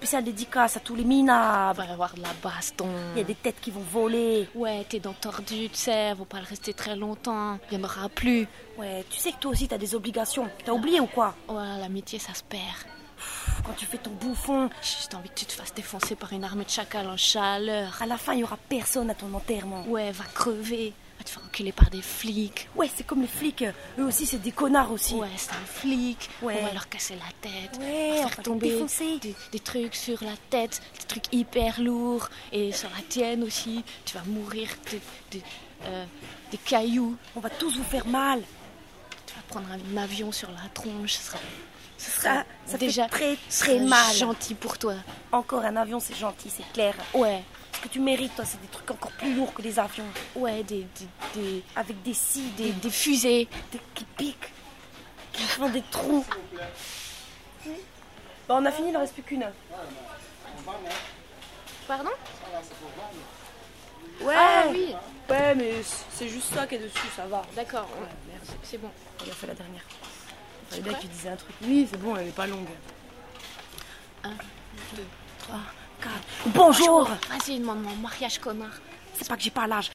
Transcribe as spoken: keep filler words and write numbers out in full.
spéciale dédicace à tous les minables. Va y avoir de la baston. Il y a des têtes qui vont voler. Ouais, tes dents tordues, tu sais, vont pas le rester très longtemps. Il y en aura plus. Ouais, tu sais que toi aussi t'as des obligations. T'as oublié ou quoi? Ouais, l'amitié, ça se perd. Quand tu fais ton bouffon, J'ai juste envie que tu te fasses défoncer par une armée de chacals en chaleur. à la fin il y aura personne à ton enterrement. Ouais, va crever. Va te faire enculer par des flics. Ouais, c'est comme les flics. Eux aussi, c'est des connards aussi. Ouais, c'est un flic. Ouais. On va leur casser la tête. Ouais, on on va va faire les tomber défoncer. des, des trucs sur la tête, des trucs hyper lourds. Et sur la tienne aussi, tu vas mourir de, de, euh, des cailloux. On va tous vous faire mal. Tu vas prendre un avion sur la tronche. Ce sera, ce sera Ça, ça déjà fait très ce très sera mal. gentil pour toi. Encore un avion, c'est gentil, c'est clair. Ouais, Ce que tu mérites, toi, c'est des trucs encore plus lourds que les avions. ouais, des, des, des, Avec des scies, des, des, des fusées. des- qui piquent, qui font des trous. Bon, on a fini, il ne reste plus qu'une. Pardon? Ouais, Ah oui, ouais, mais c'est juste ça qui est dessus, ça va. d'accord, ouais, merci, c'est bon. On a fait la dernière. Il fallait C'est bien que prêt tu disais un truc. Oui, c'est bon, elle est pas longue. Un, deux, trois, quatre. Bonjour. Vas-y, demande-moi en mariage, connard. C'est pas que j'ai pas l'âge.